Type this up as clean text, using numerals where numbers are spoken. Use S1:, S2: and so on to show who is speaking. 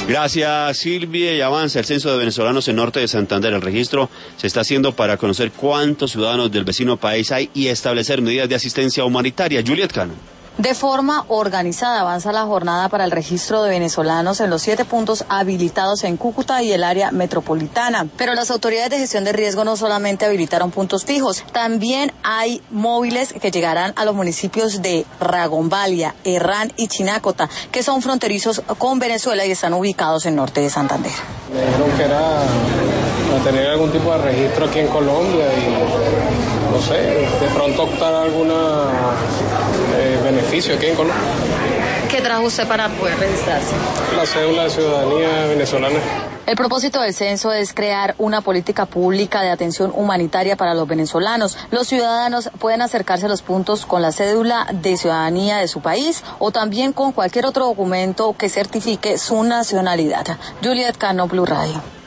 S1: Gracias, Silvia. Y avanza el censo de venezolanos en norte de Santander. El registro se está haciendo para conocer cuántos ciudadanos del vecino país hay y establecer medidas de asistencia humanitaria. Juliet Cano.
S2: De forma organizada avanza la jornada para el registro de venezolanos en los 7 puntos habilitados en Cúcuta y el área metropolitana. Pero las autoridades de gestión de riesgo no solamente habilitaron puntos fijos, también hay móviles que llegarán a los municipios de Ragombalia, Herrán y Chinácota, que son fronterizos con Venezuela y están ubicados en norte de Santander.
S3: Me dijeron que era a tener algún tipo de registro aquí en Colombia y no sé, de pronto optar a alguna beneficio aquí en Colombia.
S2: ¿Qué trajo usted para poder registrarse?
S3: La cédula de ciudadanía venezolana.
S2: El propósito del censo es crear una política pública de atención humanitaria para los venezolanos. Los ciudadanos pueden acercarse a los puntos con la cédula de ciudadanía de su país o también con cualquier otro documento que certifique su nacionalidad. Juliet Cano, Blue Radio.